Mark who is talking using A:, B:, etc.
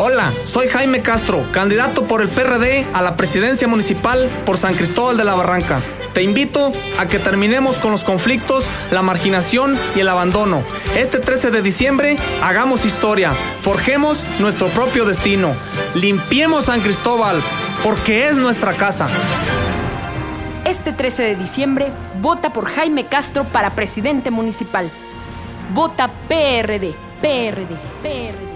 A: Hola, soy Jaime Castro, candidato por el PRD a la presidencia municipal por San Cristóbal de la Barranca. Te invito a que terminemos con los conflictos, la marginación y el abandono. Este 13 de diciembre, hagamos historia, forjemos nuestro propio destino. Limpiemos San Cristóbal, porque es nuestra casa.
B: Este 13 de diciembre, vota por Jaime Castro para presidente municipal. Vota PRD, PRD, PRD.